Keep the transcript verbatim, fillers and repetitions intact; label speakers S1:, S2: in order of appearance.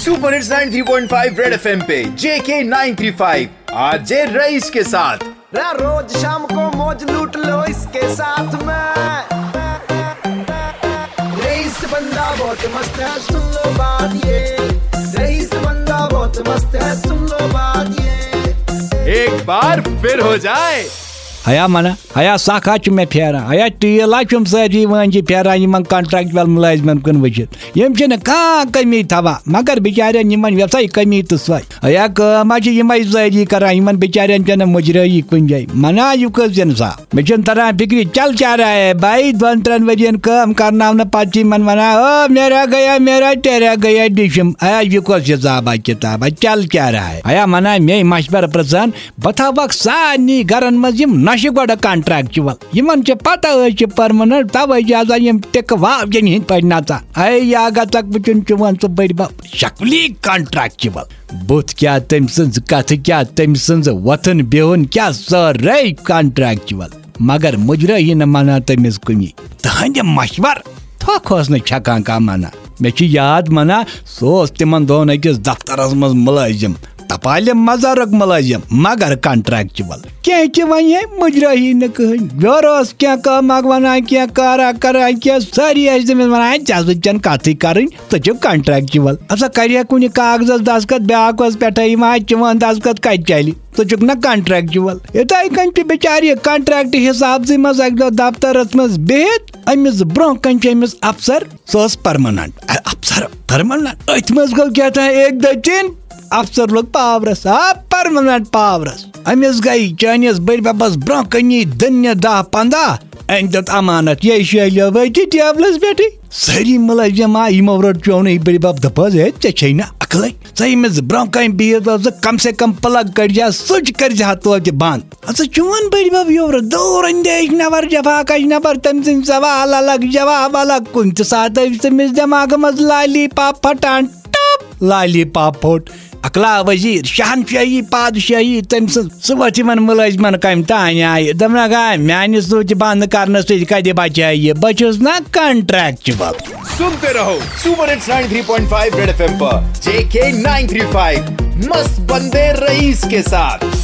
S1: Super hits ninety three point five red FM पे JK nine three five आज जे rice के साथ।
S2: रोज शाम को मौज लूट लो इसके साथ में। रईस बंदा बहुत मस्त है, सुन लो बात ये। रईस बंदा बहुत मस्त है, सुन लो बात ये।
S1: एक बार फिर हो जाए
S3: हया मना हया साखा मे फेरा हया टील सारी वन फेरान कॉन्ट्रैक्चुअल मुलाजिमन कुन वचित यम कह कमी थवा मगर बिचारन वसा कमी तो सो हया कम सारी करान बिचारन पे मुजरई कुन जाए मना यह कन सा मे तरान फिक्र चल क्या रहा है भाई दोन त्रेन वरियन कम करना पे वना ओ मेरा गया मेरा तेरा गया डिशम हया यह कस हिसाबा किताबा चल क्या रहा है हया मना मे मशवर प्रसान बह थवक सारे गरन मज नशे गोड़ कॉन्ट्रैक्चुअल यमन पता परमानेंट तवे यम टिक वाजन हंद पे नचा ऐ अगर वचन वन सह बड़ बाप शक्ली कॉन्ट्रैक्चुअल बुत क्या तम सज कथ क्या तम सज वथन बिहन क्या सारे कॉन्ट्रैक्चुअल मगर मुजरही न मना तमिस कुनी तहंद मशवर थोक न छकान कह मना मे याद मना सो तिमन दोन अकिस दफ्तरस मज मुलाजिम तपाल मजारक मुलाजिम मगर कॉन्ट्रैक्चुअल क्या वन मुजरही न कहीं बेरोस क्या कम वना क्या कारा करा क्या सारी वन चन कथ कर तो कॉन्ट्रैक्चुअल हसा कर कुन कागजस दस्खत ब्यास पे वन दस्खत कत चल तो ना कॉन्ट्रैक्चुअल इथे कन बेचार कॉन्ट्रैक्ट हिसाब से मज अक दफ्तरस मज बिहित अमिस ब्रोह कन अमिस अफसर सह परमानेंट अफसर परमानेंट अथ मज गो क्या था एक दिन अफसर लोग पावरस आ परमानेंट पावरस अमिस गई चानिस बड़ बबस ब्रोह कनी दिन दह पंद्रह अन दत अमानत ये शेलियो वती टेबलस पे सारी मुलाजिम आ यमो रोट चौन बड़ बब दपज है ऐ ना अकल समिस ब्रोह कन बिहित कम से कम प्लग कड़ स्विच कर तो बंद अच्छा चौन बड़ बब योर दौर अंदेश नबर जफाक नबर तम सद सवाल अलग जवाब अलग कुन सात तमिस दिमाग मज लाली पाप फटान टप लाली पाप फोट अकला वजीर शहनशाही पादशाही तम सह वन मुलाजिमन कम तान आय दपना गा मान सूच बंद कर कद बचाए बचस ना कॉन्ट्रैक्चुअल।
S1: सुनते रहो super hits ninety three point five red FM पर जेके नाइन थ्री फाइव मस्त बंदे रईस के साथ।